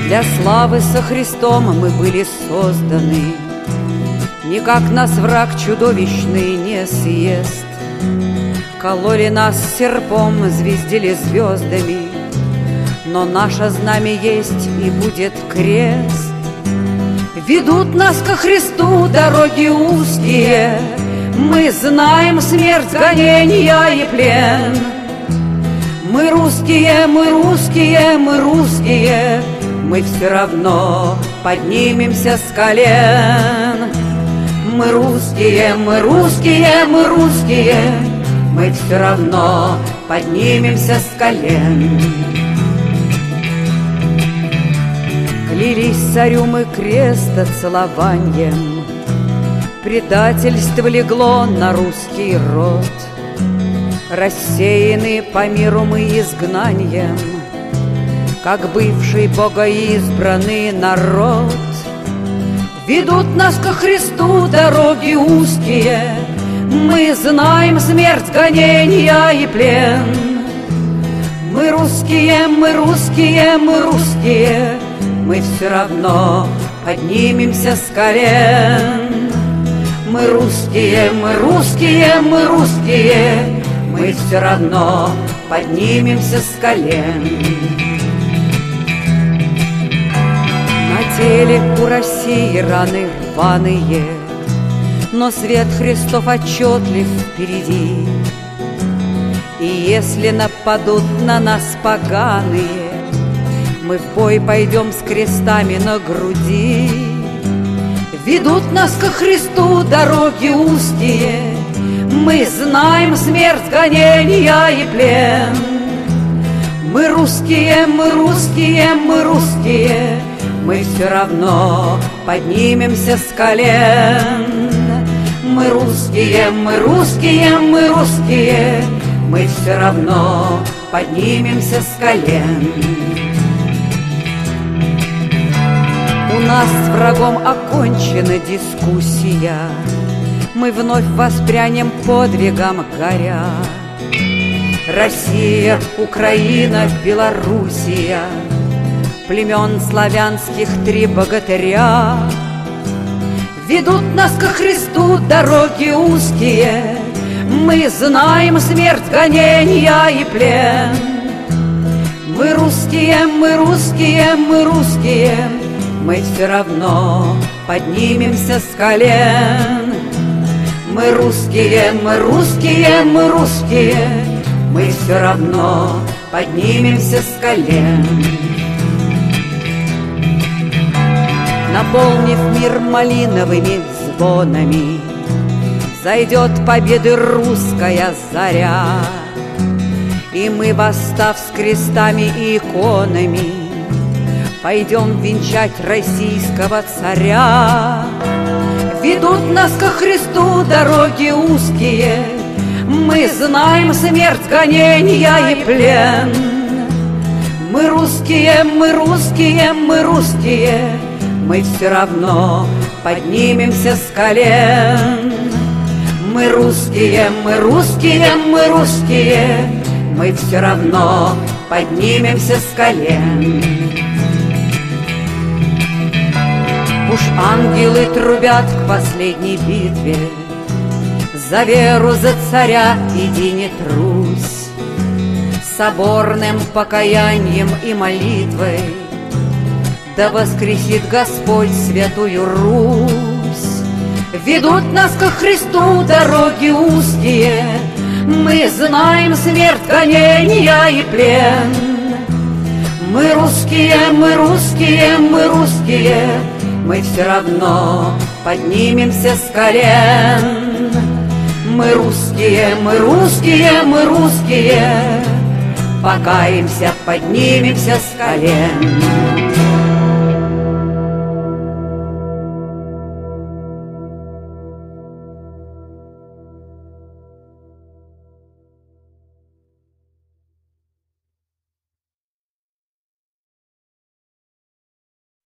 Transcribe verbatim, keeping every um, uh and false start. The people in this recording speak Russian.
Для славы со Христом мы были созданы, никак нас враг чудовищный не съест. Кололи нас серпом, звездили звездами, но наше знамя есть и будет крест. Ведут нас ко Христу дороги узкие, мы знаем смерть, гонения и плен. Мы русские, мы русские, мы русские, мы все равно поднимемся с колен. Мы русские, мы русские, мы русские, мы все равно поднимемся с колен. Клялись царю мы креста целованием, предательство легло на русский род. Рассеяны по миру мы изгнанием, как бывший богоизбранный народ. Ведут нас ко Христу дороги узкие, мы знаем смерть, гонения и плен. Мы русские, мы русские, мы русские, мы все равно поднимемся с колен. Мы русские, мы русские, мы русские, мы все равно поднимемся с колен. На теле у России раны рваные, но свет Христов отчетлив впереди. И если нападут на нас поганые, мы в бой пойдем с крестами на груди. Ведут нас ко Христу дороги узкие, мы знаем смерть, гонения и плен. Мы русские, мы русские, мы русские, мы все равно поднимемся с колен. Мы русские, мы русские, мы русские, мы все равно поднимемся с колен. У нас с врагом окончена дискуссия, мы вновь воспрянем подвигом горя. Россия, Украина, Белоруссия, племен славянских три богатыря. Ведут нас ко Христу дороги узкие, мы знаем смерть, гонения и плен. Мы русские, мы русские, мы русские, мы все равно поднимемся с колен. Мы русские, мы русские, мы русские, мы все равно поднимемся с колен. Наполнив мир малиновыми звонами, зайдет победы русская заря. И мы, восстав с крестами и иконами, пойдем венчать российского царя. Ведут нас ко Христу дороги узкие, мы знаем смерть, гонения и плен. Мы русские, мы русские, мы русские, мы все равно поднимемся с колен. Мы русские, мы русские, мы русские, мы все равно поднимемся с колен. Уж ангелы трубят к последней битве, за веру, за царя иди не трусь. Соборным покаянием и молитвой да воскресит Господь святую Русь. Ведут нас ко Христу дороги узкие, мы знаем смерть, гонения и плен. Мы русские, мы русские, мы русские, мы все равно поднимемся с колен. Мы русские, мы русские, мы русские, покаемся, поднимемся с колен.